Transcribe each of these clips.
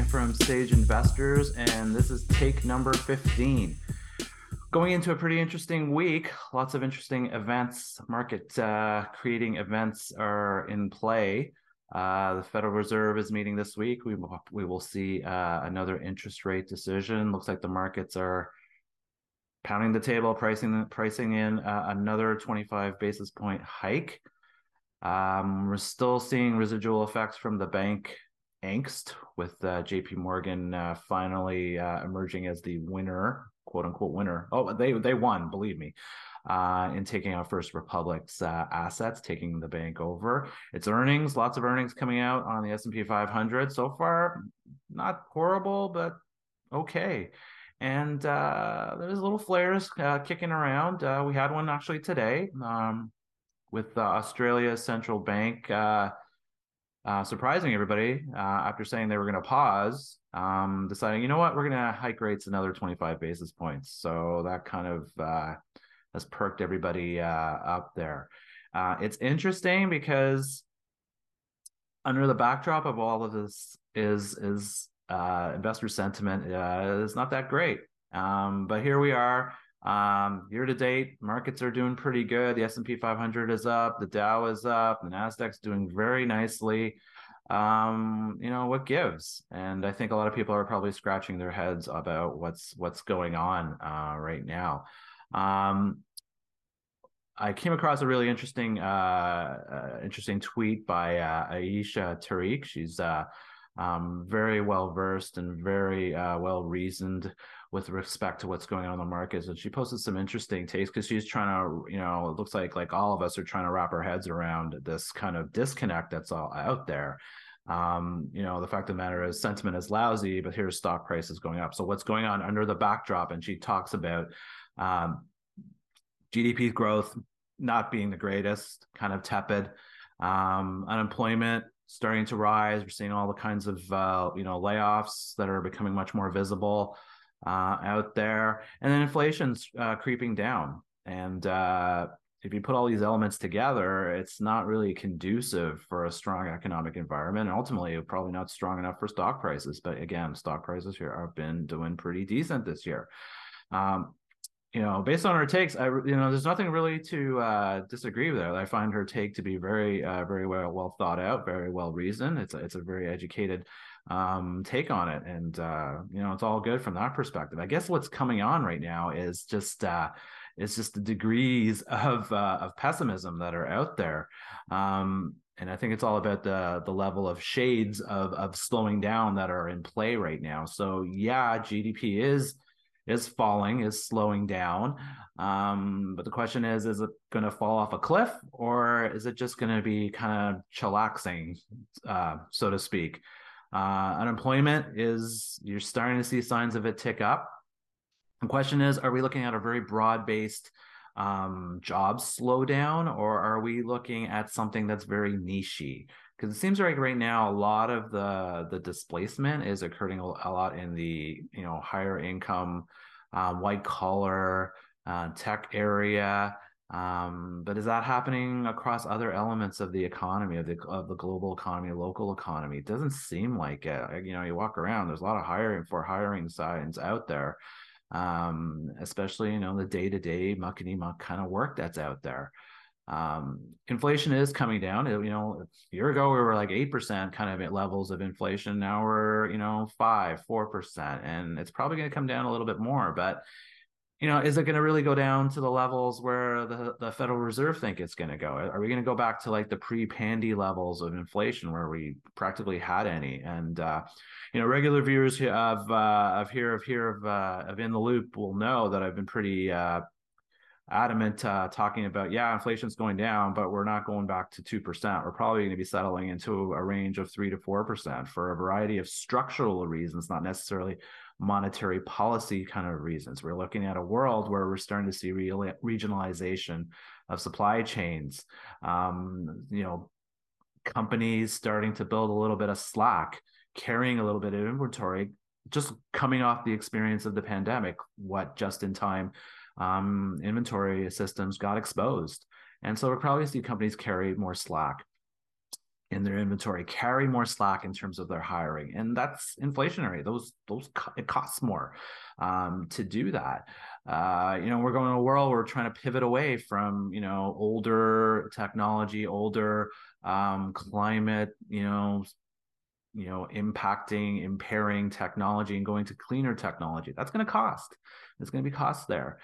from Sage Investors, and this is take number 15. Going into a pretty interesting week, lots of interesting events, market creating events are in play. The Federal Reserve is meeting this week. We will see another interest rate decision. Looks like the markets are pounding the table, pricing in another 25 basis point hike. We're still seeing residual effects from the bank angst with JP Morgan finally emerging as the winner, quote unquote winner. Oh, they won, believe me, in taking out First Republic's assets, taking the bank over. Its earnings, lots of earnings coming out on the S&P 500 so far. Not horrible, but okay. And there's little flares kicking around. We had one actually today. With Australia's central bank surprising everybody after saying they were going to pause, deciding, you know what, we're going to hike rates another 25 basis points. So that kind of has perked everybody up there. It's interesting because under the backdrop of all of this is investor sentiment is not that great. But here we are. Year to date, markets are doing pretty good. The S&P 500 is up, the Dow is up, the Nasdaq's doing very nicely. What gives? And I think a lot of people are probably scratching their heads about what's going on right now. I came across a really interesting tweet by Aisha Tariq. She's very well versed and very well reasoned with respect to what's going on in the markets. And she posted some interesting takes because she's trying to, it looks like all of us are trying to wrap our heads around this kind of disconnect that's all out there. The fact of the matter is sentiment is lousy, but here's stock prices going up. So what's going on under the backdrop? And she talks about GDP growth not being the greatest, kind of tepid, unemployment starting to rise. We're seeing all the kinds of layoffs that are becoming much more visible out there, and then inflation's creeping down. And if you put all these elements together, it's not really conducive for a strong economic environment. And ultimately, probably not strong enough for stock prices. But again, stock prices here have been doing pretty decent this year. Based on her takes, there's nothing really to disagree with her. I find her take to be very, very well thought out, very well reasoned. It's a very educated take on it, and it's all good from that perspective. I guess what's coming on right now is just the degrees of pessimism that are out there. And I think it's all about the level of shades of slowing down that are in play right now. So yeah, GDP is falling, is slowing down. But the question is it going to fall off a cliff, or is it just going to be kind of chillaxing, so to speak? Unemployment you're starting to see signs of it tick up. The question is, are we looking at a very broad-based job slowdown, or are we looking at something that's very niche-y? Because it seems like right now a lot of the displacement is occurring a lot in the higher income, white collar, tech area. But is that happening across other elements of the economy, of the global economy, local economy? It doesn't seem like it. You walk around, there's a lot of hiring signs out there, especially the day-to-day muckety muck kind of work that's out there. Inflation is coming down. A year ago we were like 8% kind of at levels of inflation. Now we're 4%, and it's probably going to come down a little bit more. But is it going to really go down to the levels where the Federal Reserve think it's going to go? Are we going to go back to like the pre-pandy levels of inflation where we practically had any? And regular viewers of In the Loop will know that I've been pretty adamant talking about, inflation's going down, but we're not going back to 2%. We're probably going to be settling into a range of 3 to 4% for a variety of structural reasons, not necessarily monetary policy kind of reasons. We're looking at a world where we're starting to see regionalization of supply chains, companies starting to build a little bit of slack, carrying a little bit of inventory, just coming off the experience of the pandemic, what just-in-time inventory systems got exposed. And so we'll probably see companies carry more slack. in their inventory, carry more slack in terms of their hiring, and that's inflationary. It costs more to do that. We're going to a world where we're trying to pivot away from older technology, older climate, impairing technology, and going to cleaner technology. That's going to cost. There's going to be costs there.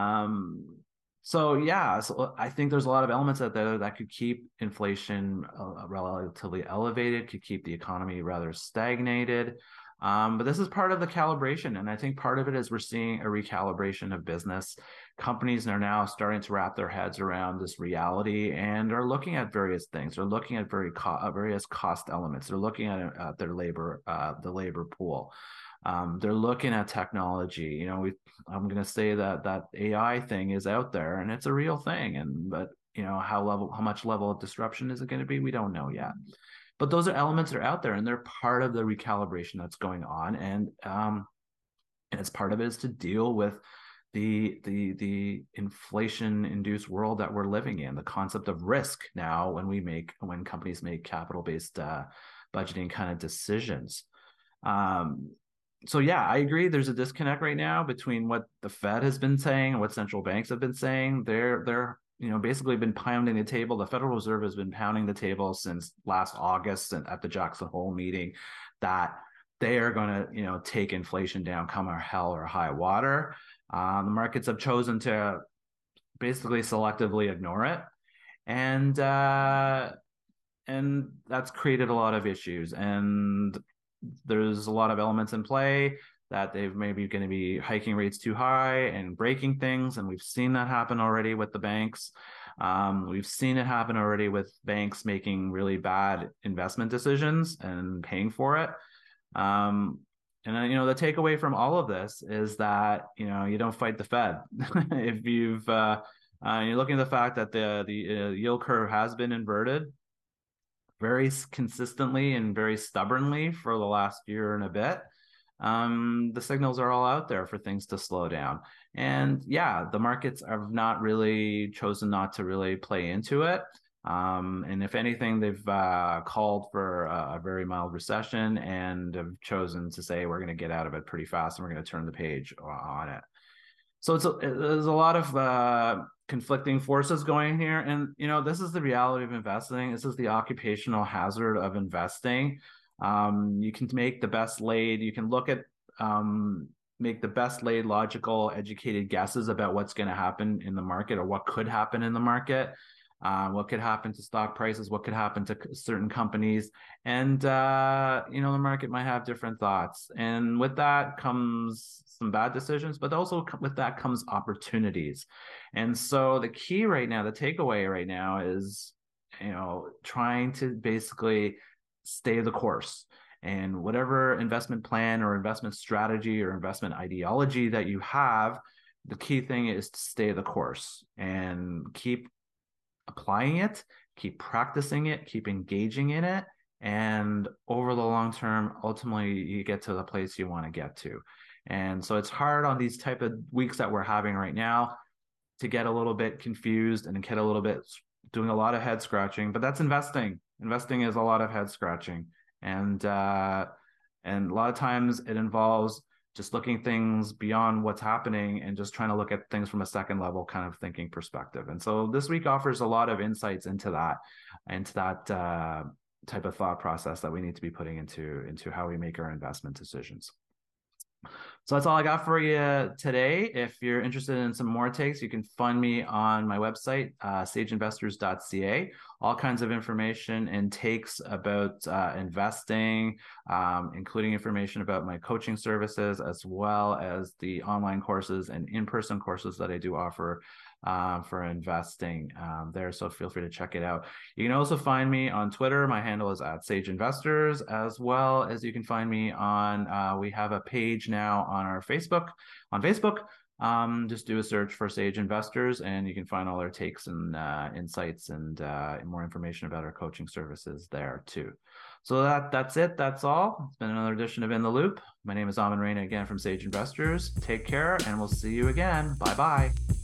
So I think there's a lot of elements out there that could keep inflation relatively elevated, could keep the economy rather stagnated. But this is part of the calibration. And I think part of it is we're seeing a recalibration of business. Companies are now starting to wrap their heads around this reality and are looking at various things. They're looking at various cost elements. They're looking at their labor, the labor pool. They're looking at technology. I'm going to say that AI thing is out there and it's a real thing. But how much level of disruption is it going to be? We don't know yet. But those are elements that are out there, and they're part of the recalibration that's going on. And as part of it is to deal with the inflation-induced world that we're living in, the concept of risk now when companies make capital-based budgeting kind of decisions. So I agree. There's a disconnect right now between what the Fed has been saying and what central banks have been saying. They're basically been pounding the table. The Federal Reserve has been pounding the table since last August and at the Jackson Hole meeting that they are going to, take inflation down, come or hell or high water. The markets have chosen to basically selectively ignore it. And that's created a lot of issues. And there's a lot of elements in play that they've maybe going to be hiking rates too high and breaking things. And we've seen that happen already with the banks. We've seen it happen already with banks making really bad investment decisions and paying for it. And the takeaway from all of this is that, you don't fight the Fed. If you're looking at the fact that the yield curve has been inverted very consistently and very stubbornly for the last year and a bit, the signals are all out there for things to slow down. And the markets have not really chosen not to really play into it. And if anything, they've called for a very mild recession and have chosen to say we're going to get out of it pretty fast and we're going to turn the page on it. So there's a lot of conflicting forces going here. And, this is the reality of investing. This is the occupational hazard of investing. You can make the best laid, you can look at, make the best laid, logical, educated guesses about what's going to happen in the market or what could happen in the market. What could happen to stock prices, what could happen to certain companies. And, the market might have different thoughts. And with that comes some bad decisions, but also with that comes opportunities. And so the key right now, the takeaway right now is, trying to basically stay the course. And whatever investment plan or investment strategy or investment ideology that you have, the key thing is to stay the course and keep applying it, keep practicing it, keep engaging in it. And over the long term, ultimately, you get to the place you want to get to. And so it's hard on these type of weeks that we're having right now to get a little bit confused and get a little bit doing a lot of head scratching, but that's investing. Investing is a lot of head scratching. And a lot of times it involves just looking things beyond what's happening and just trying to look at things from a second level kind of thinking perspective. And so this week offers a lot of insights into that type of thought process that we need to be putting into how we make our investment decisions. So that's all I got for you today. If you're interested in some more takes, you can find me on my website, sageinvestors.ca. All kinds of information and takes about investing, including information about my coaching services, as well as the online courses and in-person courses that I do offer for investing there. So feel free to check it out. You can also find me on Twitter. My handle is @SageInvestors, as well as you can find me on, we have a page now on our Facebook, just do a search for Sage Investors and you can find all our takes and insights and more information about our coaching services there too. So that's it. That's all. It's been another edition of In the Loop. My name is Amin Reina again from Sage Investors. Take care and we'll see you again. Bye-bye.